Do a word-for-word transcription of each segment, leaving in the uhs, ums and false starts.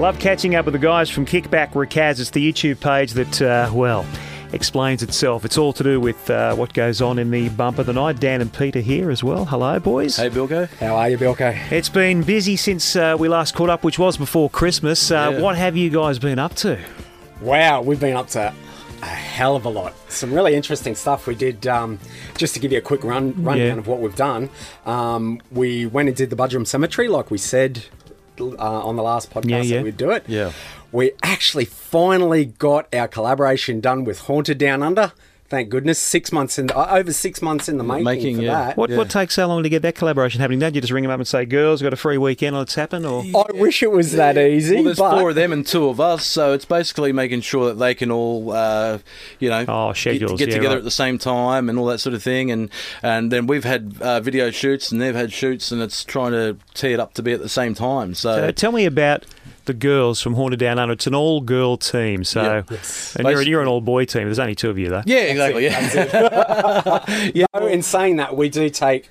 Love catching up with the guys from Kickback Rakaz. It's the YouTube page that, uh, well, explains itself. It's all to do with uh, what goes on in the bump of the night. Dan and Peter here as well. Hello, boys. Hey, Bilko. How are you, Bilko? It's been busy since uh, we last caught up, which was before Christmas. Uh, Yeah. What have you guys been up to? Wow, we've been up to a hell of a lot. Some really interesting stuff we did. Um, just to give you a quick run rundown Yeah. of what we've done, um, we went and did the Budgerum Cemetery, like we said uh, on the last podcast Yeah, yeah. that we'd do it. Yeah. We actually finally got our collaboration done with Haunted Down Under. Thank goodness, six months in uh, over six months in the making, Making, for yeah. that. What Yeah. what takes so long to get that collaboration happening? Don't you just ring them up and say, girls, got a free weekend, let's happen? Or I wish it was that easy. Well, there's but four of them and two of us, so it's basically making sure that they can all, uh, you know, Oh, get, schedules, get yeah, together right. at the same time and all that sort of thing. And and then we've had uh, video shoots and they've had shoots, and it's trying to tee it up to be at the same time. So, Uh, tell me about the girls from Haunted Down Under. It's an all-girl team, so Yeah. Yes. and you're, you're an all-boy team. There's only two of you, though. yeah, exactly. Yeah. Yeah, in saying that, we do take.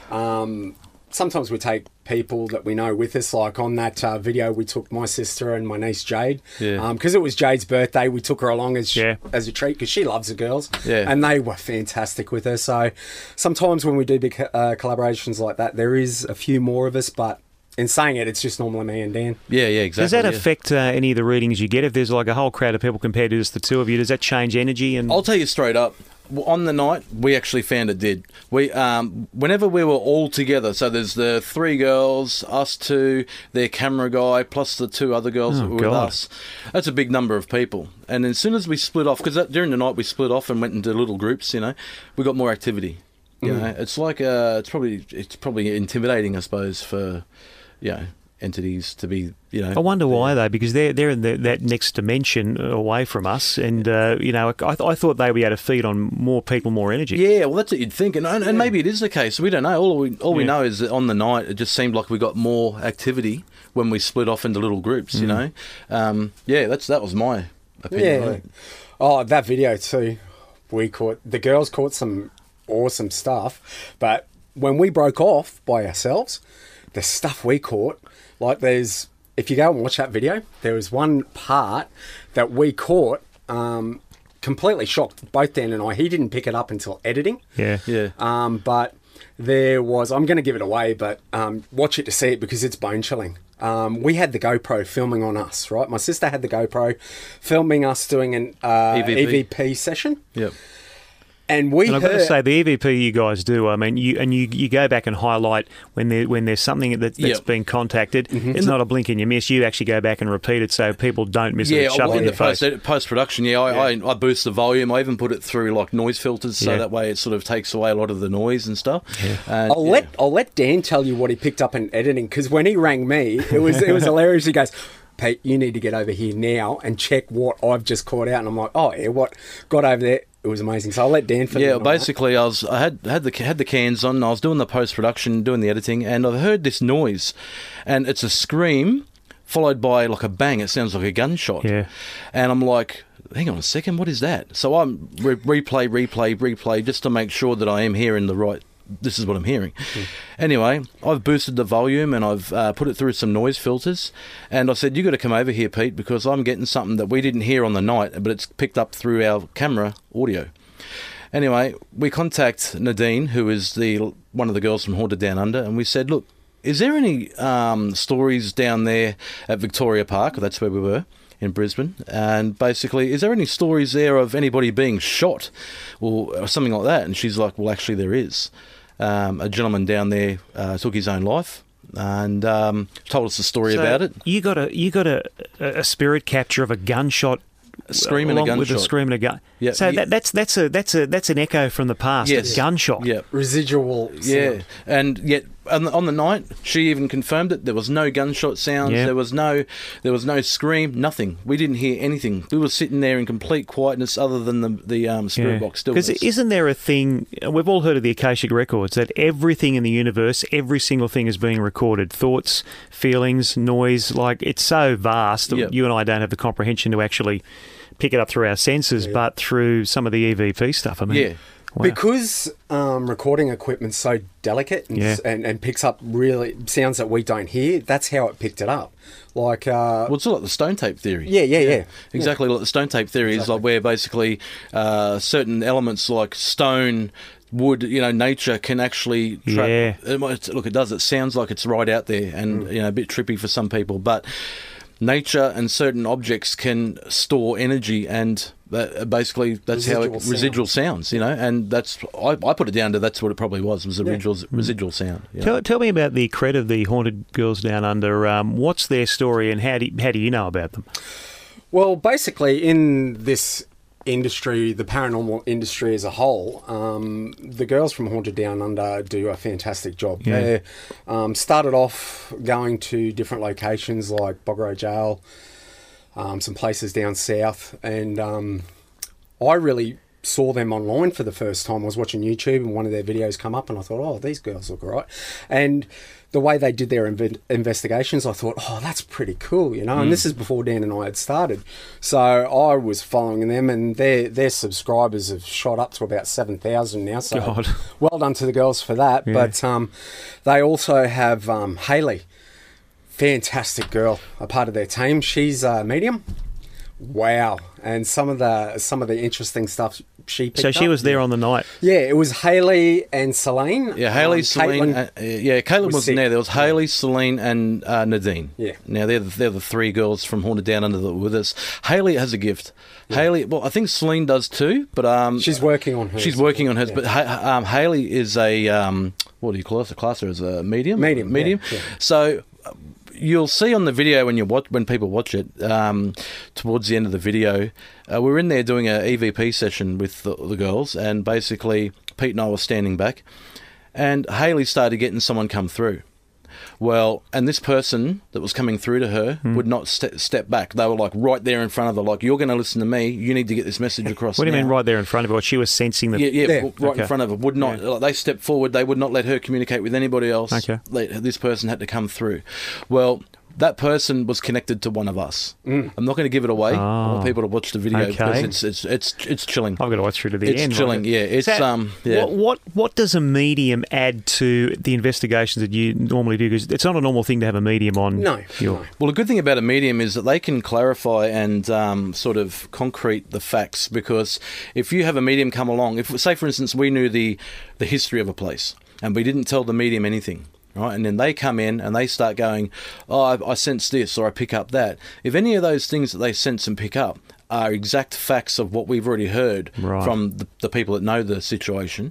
Um, sometimes we take people that we know with us. Like on that uh, video, we took my sister and my niece Jade. Yeah. Because it was Jade's birthday, we took her along as Yeah. as a treat because she loves the girls. Yeah. And they were fantastic with her. So sometimes when we do big uh, collaborations like that, there is a few more of us, but. In saying it, it's just normally me and Dan. Yeah, yeah, exactly. Does that yeah. affect uh, any of the readings you get? If there's like a whole crowd of people compared to just the two of you, does that change energy? And I'll tell you straight up. On the night, we actually found it did. We, um, whenever we were all together, so there's the three girls, us two, their camera guy, plus the two other girls Oh, that were with God. us. That's a big number of people. And as soon as we split off, because during the night we split off and went into little groups, you know, we got more activity. You Mm. know, it's like uh, it's probably it's probably intimidating, I suppose, for you know entities to be, you know. I wonder why though, because they're they're in the, that next dimension away from us, and uh, you know, I, I thought they would be able to feed on more people, more energy. Yeah, well, that's what you'd think, and, and maybe it is the case. We don't know. All we all we Yeah. know is that on the night, it just seemed like we got more activity when we split off into little groups. Mm. You know, um, yeah, that's that was my opinion. Yeah. Right? Oh, that video too. We caught the girls caught some awesome stuff, but when we broke off by ourselves, the stuff we caught, like there's if you go and watch that video, there was one part that we caught. Um, completely shocked both Dan and I. He didn't pick it up until editing. yeah. Yeah, Um, but there was, I'm going to give it away, but um, watch it to see it because it's bone chilling. Um, we had the GoPro filming on us, right? My sister had the GoPro filming us doing an uh, E V P. E V P session. yep. And we And I've heard... got to say, the E V P you guys do, I mean, you and you, you go back and highlight when there when there's something that, that's Yep. been contacted. Mm-hmm. It's not a blink and you miss. You actually go back and repeat it so people don't miss it. Yeah, and shove well, it in in the the face. post post production, yeah, I, I I boost the volume. I even put it through like noise filters, so Yeah. that way it sort of takes away a lot of the noise and stuff. And, I'll yeah. let I'll let Dan tell you what he picked up in editing because when he rang me, it was it was hilarious. He goes, "Pete, you need to get over here now and check what I've just caught out." And I'm like, "Oh yeah, what got over there?" It was amazing. So I'll let Dan fill you Yeah, in on that. basically, I was I had had the had the cans on. I was doing the post production, doing the editing, and I heard this noise, and it's a scream followed by like a bang. It sounds like a gunshot. Yeah. And I'm like, hang on a second, what is that? So I'm re- replay, replay, replay, just to make sure that I am hearing the right. This is what I'm hearing. Mm. Anyway, I've boosted the volume and I've uh, put it through some noise filters. And I said, you got to come over here, Pete, because I'm getting something that we didn't hear on the night, but it's picked up through our camera audio. Anyway, we contact Nadine, who is the one of the girls from Haunted Down Under, and we said, look, is there any um, stories down there at Victoria Park? That's where we were. In Brisbane, and basically, is there any stories there of anybody being shot or, or something like that? And she's like, well, actually, there is. Um, a gentleman down there uh, took his own life and um, told us a story So about it. You got a you got a, a spirit capture of a gunshot. A scream and a along with a gunshot. scream and a gun. Yeah. So Yeah. that, that's that's a that's a that's an echo from the past. Yes. A gunshot. Yeah. Residual sound. Yeah, and yet on the, on the night she even confirmed it. There was no gunshot sounds. Yeah. There was no, there was no scream. Nothing. We didn't hear anything. We were sitting there in complete quietness, other than the the um, spirit box stillness. Because isn't there a thing, we've all heard of the Akashic Records, that everything in the universe, every single thing is being recorded. Thoughts, feelings, noise, like it's so vast that Yep. you and I don't have the comprehension to actually pick it up through our senses, Yeah. but through some of the E V P stuff. I mean, Yeah. Wow. Because um, recording equipment's so delicate and, Yeah. and, and picks up really sounds that we don't hear, that's how it picked it up. Like, uh, Well, it's like the stone tape theory. yeah, yeah, yeah. Exactly like the stone tape theory is Exactly. like where basically uh, certain elements like stone, wood, you know, nature can actually trap. Yeah. It might- look, it does. It sounds like it's right out there and, you know, a bit trippy for some people, but nature and certain objects can store energy, and that, basically that's how Residual it residual sounds, you know, and that's I, I put it down to that's what it probably was was a residual residual sound. Yeah. Tell, tell me about the cred of the Haunted Girls Down Under. Um, what's their story, and how do you, how do you know about them? Well, basically, in this industry, the paranormal industry as a whole, um, the girls from Haunted Down Under do a fantastic job. Yeah. They um, started off going to different locations like Bogoro Jail, um, some places down south, and um, I really saw them online for the first time. I was watching YouTube and one of their videos come up and I thought, oh, these girls look all right. And the way they did their inve- investigations, I thought, oh, that's pretty cool, you know. And this is before Dan and I had started. So I was following them, and their their subscribers have shot up to about seven thousand now. So God. well done to the girls for that. Yeah. But um, they also have um, Hayley, fantastic girl, a part of their team. She's a medium. Wow. And some of the some of the interesting stuff she picked So she up. was there on the night. Yeah, it was Hayley and Celine. Yeah, Hayley, Um, Celine, Caitlin- uh, yeah, Caleb was wasn't sick. there. There was Hayley, Celine, and uh, Nadine. Yeah. Now they're the, they're the three girls from Haunted Down Under that were with us. Hayley has a gift. Hayley, well, I think Celine does too, but um, She's working on hers. she's working on hers. Yeah. But ha- um, Hayley is a um, what do you call it? A class her as a medium. Medium, medium. yeah, yeah. So. You'll see on the video when you watch when people watch it um, towards the end of the video, uh, we're in there doing a E V P session with the, the girls, and basically Pete and I were standing back, and Hayley started getting someone come through. Well, and this person that was coming through to her Hmm. would not ste- step back. They were like right there in front of her, like, you're going to listen to me. You need to get this message across. What do you now." mean right there in front of her? She was sensing the... Yeah, yeah, Yeah. w- right Okay. in front of her. Would not. Like, they stepped forward. They would not let her communicate with anybody else. Okay. Let, this person had to come through. Well, that person was connected to one of us. I'm not going to give it away. I want Oh. people to watch the video because Okay. it's it's it's it's chilling. I've got to watch through to the It's end. chilling. Yeah, it's So, um yeah. What, what what does a medium add to the investigations that you normally do? Because it's not a normal thing to have a medium on. No, your, no. Well, the good thing about a medium is that they can clarify and um, sort of concrete the facts, because if you have a medium come along, if say for instance we knew the the history of a place and we didn't tell the medium anything, right, and then they come in and they start going, oh, I, I sense this or I pick up that. If any of those things that they sense and pick up are exact facts of what we've already heard Right. from the, the people that know the situation,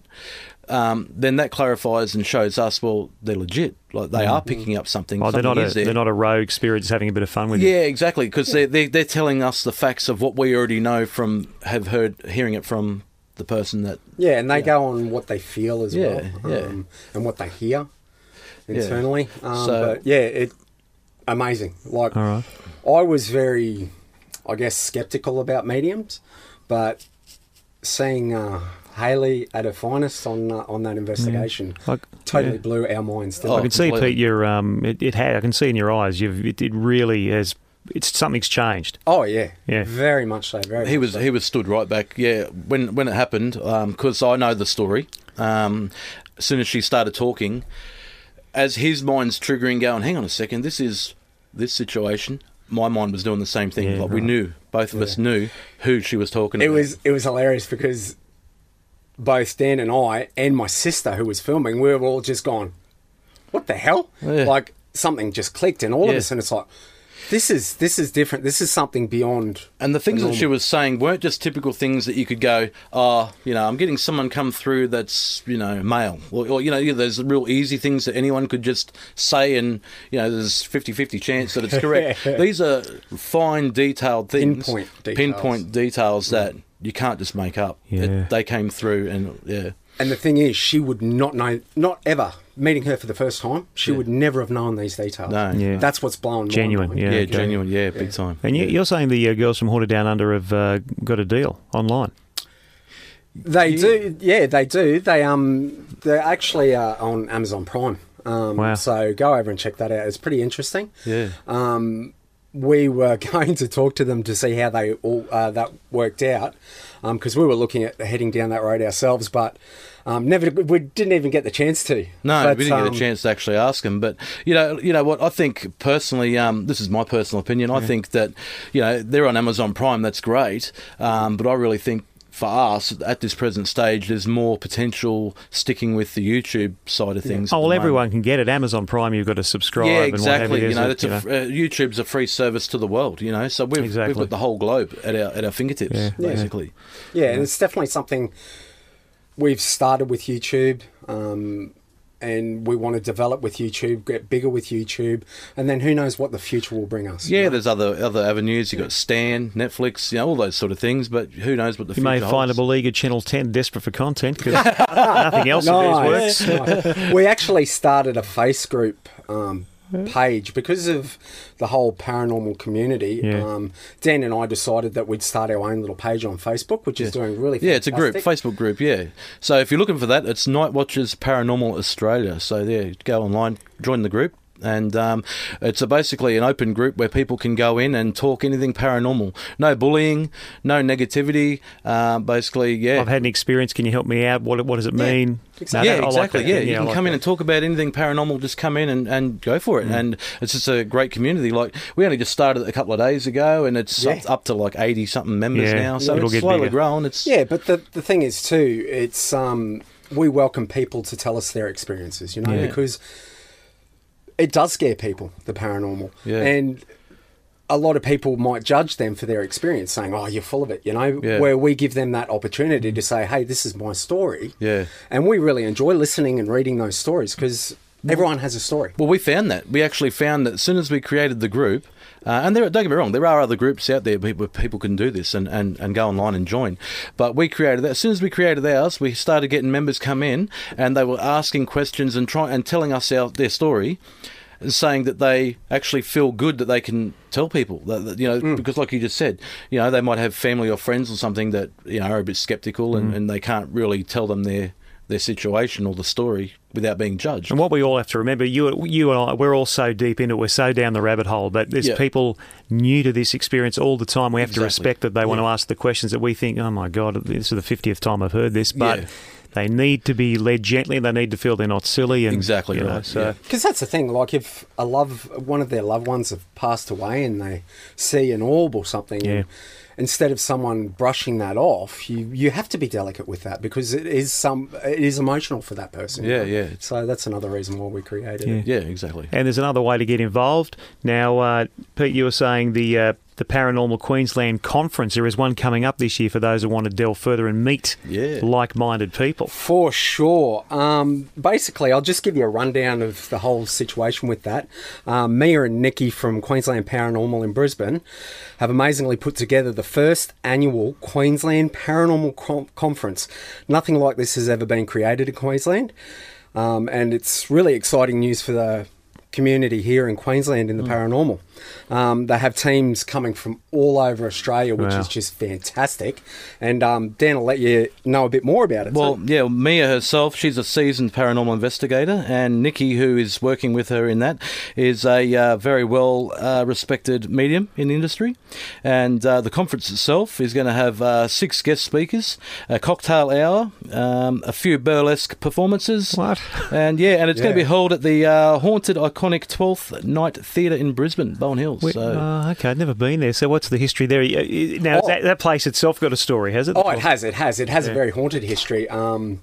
um, then that clarifies and shows us, well, they're legit. Like they are picking up something. oh, they're something not a is there. they're not a rogue spirit just having a bit of fun with you. Yeah, exactly, because they're, they're, they're telling us the facts of what we already know from, have heard, hearing it from the person that... Yeah, and they go on what they feel as Yeah, well, yeah. um, and what they hear internally. Um, So- but yeah, it amazing. Like, All right. I was very, I guess, skeptical about mediums, but seeing uh, Hayley at her finest on uh, on that investigation Like, totally yeah. blew our minds. didn't Oh, I it? can see, completely. Pete, your um, it, it had. I can see in your eyes. You've it, it really has. It's something's changed. Oh yeah, Yeah. very much so. Very. He much was so. he was stood right back. Yeah, when when it happened, because I know the story. Um, as soon as she started talking, as his mind's triggering, going, "Hang on a second, this is this situation." My mind was doing the same thing. Yeah, like we right. knew, both of us knew who she was talking It about. was it was hilarious because both Dan and I and my sister who was filming, we were all just gone, "What the hell?" Yeah. Like something just clicked in all of Yeah. us, and it's like, "This is this is different. This is something beyond." And the things the that she normal. was saying weren't just typical things that you could go, oh, you know, I'm getting someone come through that's, you know, male. Or, or you know, yeah, there's real easy things that anyone could just say and, you know, there's fifty-fifty chance that it's correct. These are fine, detailed things. Pinpoint details. Pinpoint details that you can't just make up. Yeah. It, they came through and, yeah. And the thing is, she would not know, not ever meeting her for the first time. She Yeah. would never have known these details. No. Yeah. That's what's blowing my Genuine, mind. yeah. Yeah, okay. genuine, yeah, big time. And you, you're saying the uh, girls from Haunted Down Under have uh, got a deal online. They do, yeah, they do. They um, they're actually uh, on Amazon Prime. Um, Wow. So go over and check that out. It's pretty interesting. Yeah. Um, we were going to talk to them to see how they all uh, that worked out, because um, we were looking at heading down that road ourselves, but um, never we didn't even get the chance to. No, but, we didn't um, get a chance to actually ask them. But you know, you know what I think personally. Um, this is my personal opinion. I think that you know they're on Amazon Prime. That's great, um, but I really think, for us, at this present stage, there's more potential sticking with the YouTube side of things. Oh, at well, the everyone moment. can get it. Amazon Prime, you've got to subscribe. Yeah, And what have exactly. you, You know, it, it's you a, know. uh, YouTube's a free service to the world. You know, so we've, Exactly. we've got the whole globe at our at our fingertips, Yeah. basically. Yeah, and it's definitely something we've started with YouTube, um, and we want to develop with YouTube, get bigger with YouTube, and then who knows what the future will bring us. Yeah, you know? there's other other avenues. You've got Stan, Netflix, you know, all those sort of things. But who knows what the You future may holds. find a Beleaguer Channel ten desperate for content because nothing else of theirs Nice, works. nice. We actually started a face group um, page because of the whole paranormal community. Yeah. Um, Dan and I decided that we'd start our own little page on Facebook, which is doing really fantastic. Yeah, it's a group, Facebook group, yeah. So if you're looking for that, it's Night Watchers Paranormal Australia. So there, go online, join the group. And um, it's a basically an open group where people can go in and talk anything paranormal. No bullying, no negativity. Uh, basically, yeah. I've had an experience. Can you help me out? What What does it mean? exactly. No, Yeah, I like exactly. that. yeah, you I can like come in that. and talk about anything paranormal. Just come in and, and go for it. Mm. And it's just a great community. Like we only just started a couple of days ago, and it's Yeah. up, up to like eighty something members Yeah, now. So it'll it's get slowly bigger. growing. It's Yeah, but the the thing is too, it's um, we welcome people to tell us their experiences, you know, Yeah. because it does scare people, the paranormal, Yeah. and a lot of people might judge them for their experience, saying, "Oh, you're full of it," you know. Yeah. Where we give them that opportunity to say, "Hey, this is my story," Yeah. and we really enjoy listening and reading those stories because everyone has a story. Well, we found that. We actually found that as soon as we created the group, uh, and there, don't get me wrong, there are other groups out there where people can do this and, and, and go online and join. But we created that. As soon as we created ours, we started getting members come in, and they were asking questions and try, and telling us our, their story, saying that they actually feel good that they can tell people that, that you know Mm. because like you just said, you know, they might have family or friends or something that you know are a bit skeptical and, and they can't really tell them their their situation or the story without being judged. And what we all have to remember, you you and I, we're all so deep into it, we're so down the rabbit hole, but there's Yeah. people new to this experience all the time. We have to Exactly. respect that they want to ask the questions that we think, oh my God, this is the fiftieth time I've heard this, but Yeah. they need to be led gently, they need to feel they're not silly. And, Exactly you know, right, so, yeah. Because that's the thing, like if a love, one of their loved ones have passed away and they see an orb or something, Yeah. and instead of someone brushing that off, you, you have to be delicate with that because it is some it is emotional for that person. Yeah, yeah. So that's another reason why we created Yeah. it. Yeah, exactly. And there's another way to get involved. Now, uh, Pete, you were saying the uh, the Paranormal Queensland Conference. There is one coming up this year for those who want to delve further and meet Yeah. like-minded people. For sure. Um, basically, I'll just give you a rundown of the whole situation with that. Um, Mia and Nikki from Queensland Paranormal in Brisbane have amazingly put together the first annual Queensland Paranormal Com- Conference. Nothing like this has ever been created in Queensland, um, and it's really exciting news for the community here in Queensland in the paranormal. Um, they have teams coming from all over Australia, which Wow. is just fantastic. And um, Dan will let you know a bit more about it. Well, So- yeah, Mia herself, she's a seasoned paranormal investigator, and Nikki, who is working with her in that, is a uh, very well uh, respected medium in the industry. And uh, the conference itself is going to have uh, six guest speakers, a cocktail hour, um, a few burlesque performances. What? And yeah, and it's going to Yeah. be held at the uh, haunted, iconic twelfth Night Theatre in Brisbane, Bowen Hills. We- So. oh, okay, I've never been there. So what's the history there? Uh, uh, Now, Oh. that, that place itself got a story, has it? Oh, it has. It has. It has Yeah. a very haunted history. Um,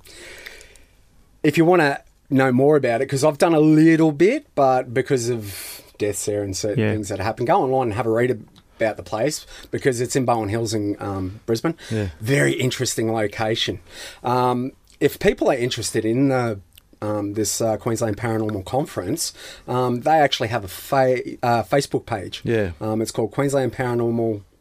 if you want to know more about it, because I've done a little bit, but because of deaths there and certain Yeah. things that happen, go online and have a read about the place because it's in Bowen Hills in um, Brisbane. Yeah. Very interesting location. Um, if people are interested in the um, this uh, Queensland Paranormal Conference, um, they actually have a fa- uh, Facebook page. Yeah. Um, it's called Queensland Paranormal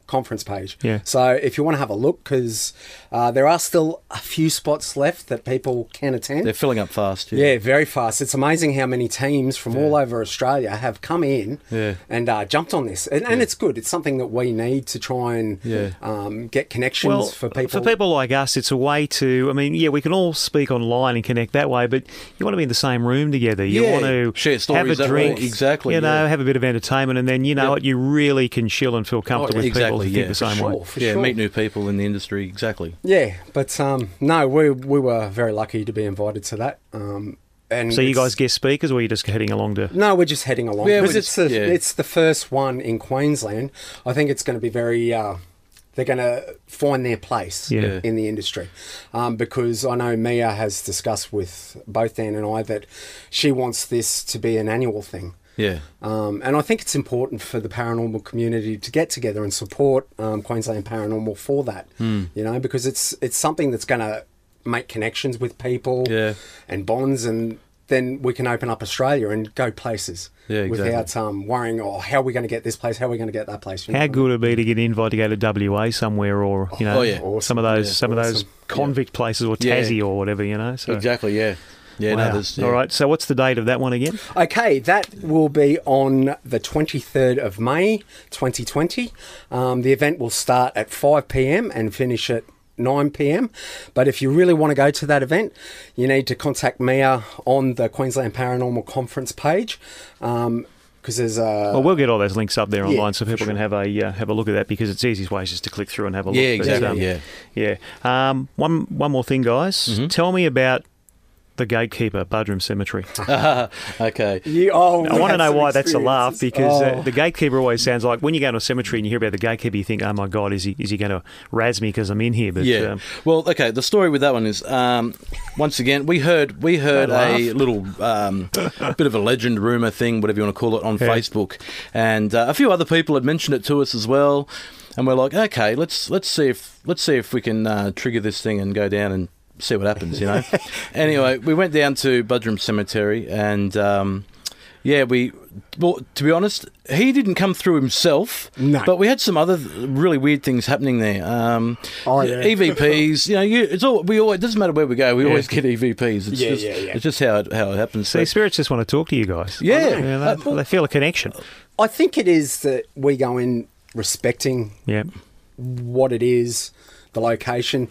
conference page. Yeah. So if you want to have a look, because uh, there are still a few spots left that people can attend. They're filling up fast. Yeah, very fast. It's amazing how many teams from all over Australia have come in Yeah. and uh, jumped on this. And, and it's good. It's something that we need to try and Yeah. um, get connections Well, for people. for people like us, it's a way to. I mean, yeah, we can all speak online and connect that way, but you want to be in the same room together. You Yeah, want to share stories have a that drink, way. Exactly, You know, yeah. have a bit of entertainment, and then you know Yeah. what, you really can chill and feel comfortable with people exactly, who yeah, think the for same sure. way. For yeah, sure. meet new people in the industry. Exactly. Yeah, but um, no, we we were very lucky to be invited to that. Um, and So you it's- guys guest speakers, or are you just heading along to? No, we're just heading along Yeah, because we're it's just- the yeah. it's the first one in Queensland. I think it's going to be very. Uh, they're going to find their place Yeah. in the industry, um, because I know Mia has discussed with both Dan and I that she wants this to be an annual thing. Yeah. Um, and I think it's important for the paranormal community to get together and support um, Queensland Paranormal for that. Hmm. You know, because it's it's something that's going to make connections with people Yeah. and bonds, and then we can open up Australia and go places Yeah, exactly. without um, worrying, oh, how are we going to get this place? How are we going to get that place? You How know? good would it be to get invited to go to W A somewhere, or you know, Oh, yeah. some of those Yeah, some of those awesome. convict places, or Yeah. Tassie or whatever, you know. So Exactly. Yeah. Yeah. wow. No, there's, yeah. All right. So what's the date of that one again? Okay, that will be on the twenty-third of May, twenty twenty. Um, the event will start at five p.m. and finish at nine p.m. But if you really want to go to that event, you need to contact Mia on the Queensland Paranormal Conference page. Um, because there's a... Well, we'll get all those links up there Yeah, online so for people can sure. have a uh, have a look at that, because it's the easiest way is just to click through and have a look. Yeah, But, exactly, um, yeah. yeah. Um, one one more thing, guys. Mm-hmm. Tell me about the Gatekeeper Budrum Cemetery. Okay. You, oh, I want to we know had some why that's a laugh, experiences. because uh, Oh. the Gatekeeper always sounds like, when you go to a cemetery and you hear about the Gatekeeper, you think, oh my God, is he is he going to razz me because I'm in here? But Yeah. um, Well, okay. The story with that one is, um, once again, we heard we heard Don't a laugh. little um, bit of a legend, rumor thing, whatever you want to call it, on Yeah. Facebook, and uh, a few other people had mentioned it to us as well, and we're like, okay, let's let's see if let's see if we can uh, trigger this thing and go down and see what happens, you know. Anyway, we went down to Budrum Cemetery, and um, yeah, we. Well, to be honest, he didn't come through himself, No. but we had some other really weird things happening there. Um, Oh, yeah. E V Ps, you know, you, it's all we always. It doesn't matter where we go, we Yeah. always get E V Ps. It's Yeah, just, yeah, yeah. it's just how it, how it happens. see, So- spirits just want to talk to you guys. yeah, Yeah, Uh, they, they feel a connection. I think it is that we go in respecting Yeah. what it is, the location,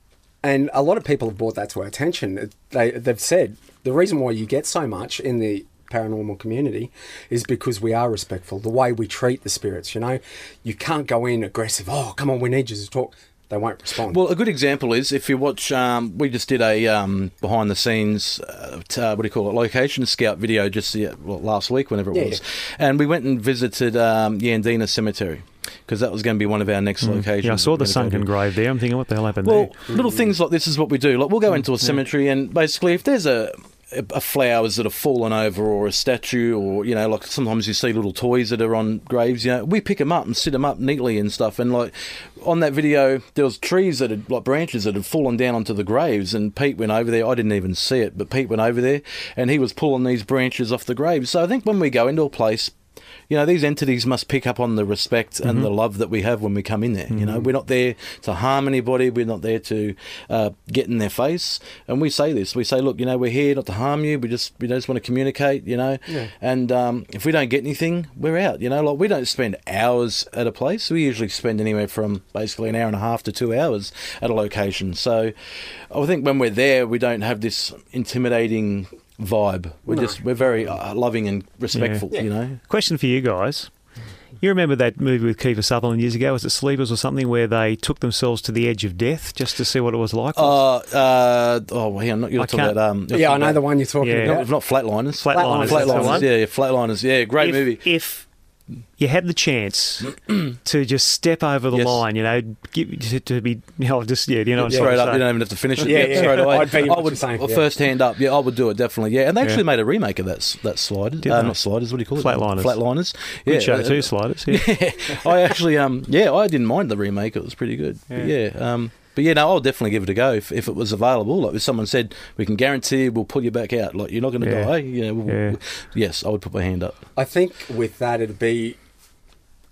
and a lot of people have brought that to our attention. They, they've said the reason why you get so much in the paranormal community is because we are respectful. The way we treat the spirits, you know, you can't go in aggressive. Oh, come on, we need you to talk. They won't respond. Well, a good example is if you watch. Um, we just did a um, behind the scenes. Uh, t- uh, what do you call it? Location scout video just uh, well, last week, whenever it Yeah, was, and we went and visited um, Yandina Cemetery, because that was going to be a- one of our next locations. Mm. Yeah, I saw the that we're gonna go sunken to. grave there. I'm thinking, what the hell happened Well, there? little things like this is what we do. Like we'll go into a cemetery, and basically, if there's a a flowers that have fallen over, or a statue, or you know, like sometimes you see little toys that are on graves. You know, we pick them up and sit them up neatly and stuff. And like on that video, there was trees that had like branches that had fallen down onto the graves, and Pete went over there. I didn't even see it, but Pete went over there, and he was pulling these branches off the graves. So I think when we go into a place, you know, these entities must pick up on the respect and Mm-hmm. the love that we have when we come in there. You know, we're not there to harm anybody. We're not there to uh, get in their face. And we say this. We say, look, you know, we're here not to harm you. We just we just want to communicate, you know. Yeah. And um, if we don't get anything, we're out. You know, like we don't spend hours at a place. We usually spend anywhere from basically an hour and a half to two hours at a location. So I think when we're there, we don't have this intimidating vibe. We're No. just we're very uh, loving and respectful. Yeah. You know. Question for you guys. You remember that movie with Kiefer Sutherland years ago? Was it Sleepers or something, where they took themselves to the edge of death just to see what it was like? Uh, uh, oh, well, yeah, I'm not, you're I not talking can't- about... Um, you're yeah, I talking know about- the one you're talking Yeah. about. Not, not Flatliners. Flatliners, that's the Flatliners, one. yeah, yeah, Flatliners, yeah, great if, movie. If you had the chance to just step over the Yes. line, you know, give, to, to be, you know, just, yeah, you know what I'm Straight trying to up, say? you don't even have to finish it. Yeah, Yeah, yeah. straight away. I'd be what I would, you're saying, well, yeah. first hand up, yeah, I would do it, definitely, yeah. And they actually Yeah. made a remake of that s- that Sliders. Did Uh, they? not Sliders, what do you call it? Flatliners. Flatliners. Good yeah, show uh, too, Sliders. Yeah. Yeah, I actually, um, yeah, I didn't mind the remake. It was pretty good. But Yeah. yeah, um, but yeah, no, I'll definitely give it a go if, if it was available. Like if someone said we can guarantee we'll pull you back out, like you're not going to Yeah. die. You know, we'll, Yeah. we'll- yes, I would put my hand up. I think with that, it'd be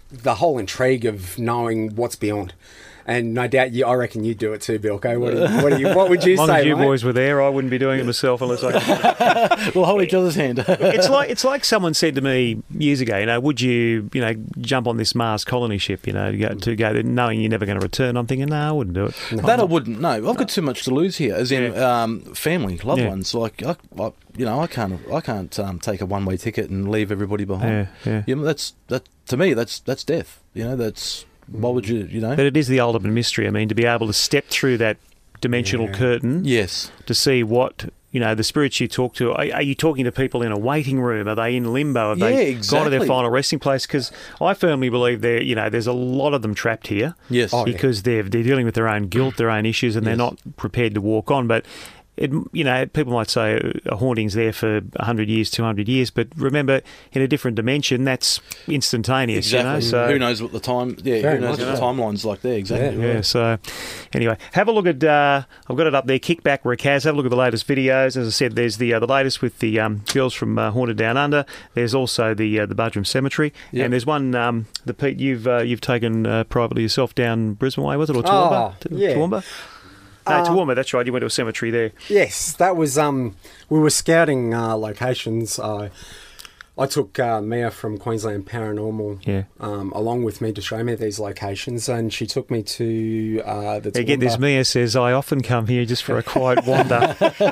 the whole intrigue of knowing what's beyond. And no doubt, you, I reckon you'd do it too, Bilko. What, do you, what, do you, what would you As long say, as you mate? boys were there, I wouldn't be doing it myself unless I. We'll hold each other's hand. It's like it's like someone said to me years ago. You know, would you you know jump on this Mars colony ship? You know, to go, to go there knowing you're never going to return. I'm thinking, no, I wouldn't do it. That I wouldn't. No, I've got too much to lose here, as in Yeah. um, family, loved Yeah. ones. Like, I, I, you know, I can't, I can't um, take a one-way ticket and leave everybody behind. Yeah, yeah. You know, that's that to me. That's that's death. You know, that's why would you? You know. But it is the ultimate mystery. I mean, to be able to step through that dimensional Yeah. curtain Yes. to see what. You know, the spirits you talk to, are, are you talking to people in a waiting room? Are they in limbo? Have Yeah, they gone to their exactly. final resting place? Because I firmly believe there, you know, there's a lot of them trapped here. Yes. Oh, yeah. because they're they're dealing with their own guilt, their own issues, and they're Yes. not prepared to walk on. But it, you know, people might say a haunting's there for a hundred years, two hundred years, but remember, in a different dimension, that's instantaneous. Exactly. You know, so who knows what the time? Yeah. Very who knows much what the so. timeline's like there? Exactly. Yeah, so anyway, have a look at. Uh, I've got it up there. Kickback Rakaz. Have a look at the latest videos. As I said, there's the uh, the latest with the um, girls from uh, Haunted Down Under. There's also the uh, the Budrum Cemetery, Yep. and there's one um, the Pete you've uh, you've taken uh, privately yourself down Brisbane way, was it, or Toowoomba? Oh, T- yeah. Toowoomba? No, Uh, Toowoomba. That's right. You went to a cemetery there. Yes, that was. Um, we were scouting uh, locations. Uh, I took uh, Mia from Queensland Paranormal Yeah. um, along with me to show me these locations, and she took me to uh, the. Yeah, get this. Toowoomba. Mia says I often come here just for a quiet wander.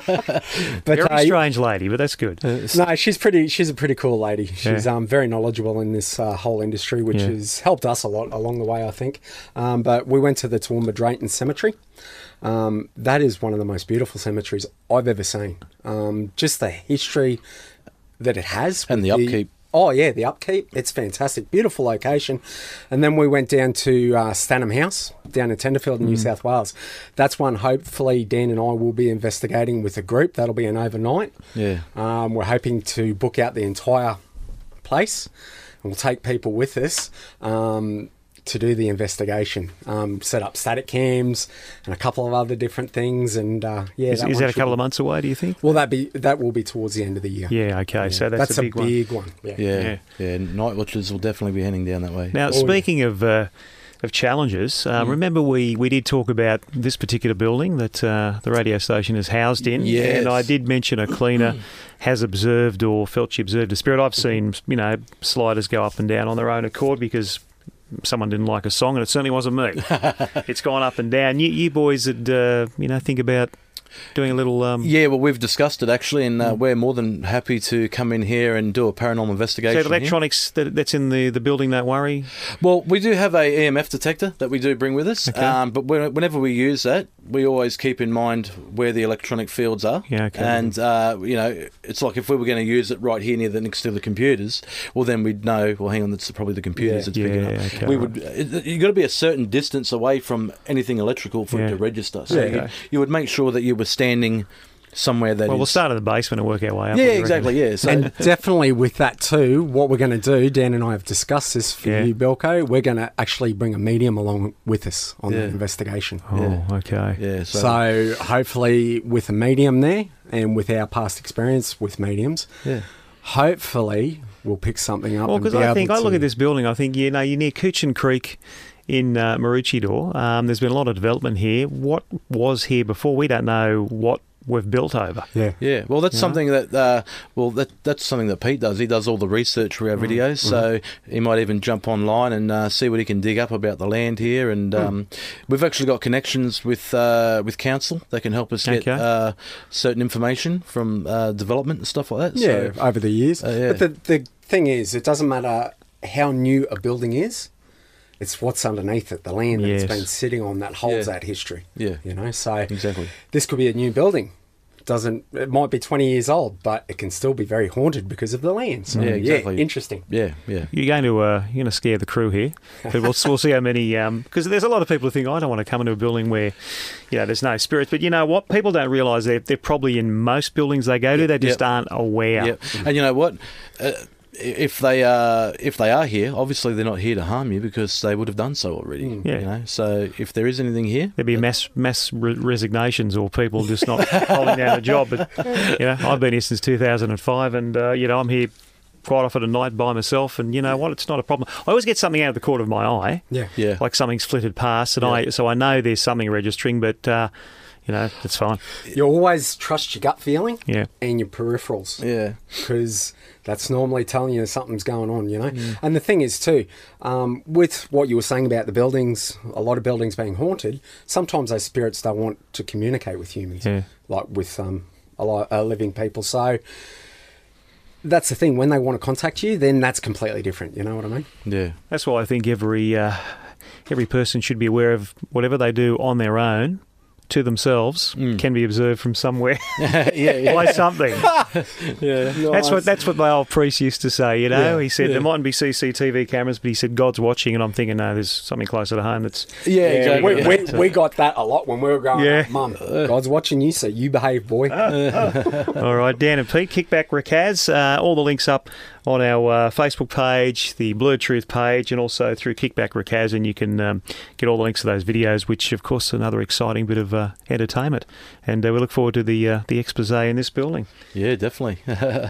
But You're uh, a strange lady, but that's good. no, she's pretty. She's a pretty cool lady. She's Yeah. um, very knowledgeable in this uh, whole industry, which Yeah. has helped us a lot along the way, I think. Um, but we went to the Toowoomba Drayton Cemetery. Um, that is one of the most beautiful cemeteries I've ever seen. Um, just the history that it has, And with the upkeep. Oh yeah, the upkeep. It's fantastic, beautiful location. And then we went down to uh, Stanham House down in Tenterfield, in New South Wales. That's one. Hopefully, Dan and I will be investigating with a group. That'll be an overnight. Yeah. Um, we're hoping to book out the entire place, and we'll take people with us um, to do the investigation. Um, set up static cams and a couple of other different things. And uh, yeah, Is, that is one that a should couple of be- months away? Do you think? Will that be? That will be towards the end of the year. Yeah. Okay. So that's, That's a big, one. big one. Yeah. Yeah. Yeah. Yeah. Night watchers will definitely be heading down that way. Now, Oh, yeah. speaking of uh, of challenges, uh, remember we, we did talk about this particular building that uh, the radio station is housed in, Yes. and I did mention a cleaner has observed or felt she observed a spirit. I've seen you know sliders go up and down on their own accord because someone didn't like a song, and it certainly wasn't me. It's gone up and down. You, you boys would uh, you know think about doing a little. Um, Yeah, well, we've discussed it actually, and uh, we're more than happy to come in here and do a paranormal so investigation. the here. electronics that, that's in the, the building, don't worry. Well, we do have a E M F detector that we do bring with us, Okay. um, but when- whenever we use that, we always keep in mind where the electronic fields are. Yeah, okay. And, uh, you know, it's like if we were going to use it right here near the next to the computers, well, then we'd know, well, hang on, that's probably the computers Yeah. it's picking Yeah, up. okay, we right. would, it, you've got to be a certain distance away from anything electrical for Yeah. it to register. So Yeah. you, Okay. you would make sure that you were standing somewhere that Well, we'll is- start at the basement and work our way up. Yeah, what do you exactly, reckon? yeah. So, And definitely with that too, what we're going to do, Dan and I have discussed this for Yeah. you, Belko. We're going to actually bring a medium along with us on Yeah. the investigation. Oh, Yeah. okay. yeah, so, So hopefully with a medium there and with our past experience with mediums, yeah. hopefully we'll pick something up. Well, and because be I think able I look to- at this building, I think you know you're near Coochin Creek in uh, Maroochydore. Um, there's been a lot of development here. What was here before? We don't know what we've built over. Yeah. Yeah, well, that's Yeah. something that uh, well, that that's something that Pete does. He does all the research for our Mm. videos, so he might even jump online and uh, see what he can dig up about the land here. And Mm. um, we've actually got connections with uh, with council that can help us get Okay. uh, certain information from uh, development and stuff like that. Yeah, So, over the years. Uh, yeah. But the, the thing is, it doesn't matter how new a building is. It's what's underneath it, the land that Yes. it's been sitting on that holds Yeah. that history. yeah, You know, so exactly. this could be a new building. Doesn't it might be twenty years old, but it can still be very haunted because of the land. So, Yeah, yeah, exactly. interesting. Yeah, yeah. You're going to uh, you're going to scare the crew here, but we'll, we'll see how many. Because there's a lot of people who think I don't want to come into a building where, you know, there's no spirits. But you know what? People don't realise they're they're probably in most buildings they go to. They just Yep. aren't aware. Yeah, and you know what? Uh, if they are if they are here, obviously they're not here to harm you because they would have done so already. Yeah. You know, so if there is anything here, There'd be mass mass re- resignations or people just not holding down a job. But you know, I've been here since two thousand five, and uh, you know, I'm here quite often at night by myself, and you know what? It's not a problem. I always get something out of the corner of my eye, Yeah. Yeah. like something's flitted past, and I so I know there's something registering, but uh, you know it's fine. You always trust your gut feeling Yeah. and your peripherals. Yeah. Because that's normally telling you something's going on, you know. And the thing is too, um, with what you were saying about the buildings, a lot of buildings being haunted, sometimes those spirits don't want to communicate with humans, Yeah. like with um, a lot uh, living people. So that's the thing. When they want to contact you, then that's completely different. You know what I mean? Yeah. That's why I think every uh, every person should be aware of whatever they do on their own to themselves can be observed from somewhere yeah. Yeah. by something. Yeah. That's what that's what the old priest used to say. You know, Yeah, he said yeah. there mightn't be C C T V cameras, but he said God's watching, and I'm thinking, no, there's something closer to home. That's Yeah. Exactly. We, we, we got that a lot when we were growing Yeah. up. Mum, God's watching you, so you behave, boy. all right. Dan and Pete, Kickback Rakaz. Uh, all the links up on our uh, Facebook page, the Blurred Truth page, and also through Kickback Rakaz, and you can um, get all the links to those videos, which, of course, is another exciting bit of uh, entertainment. And uh, we look forward to the uh, the expose in this building. Yeah. Definitely.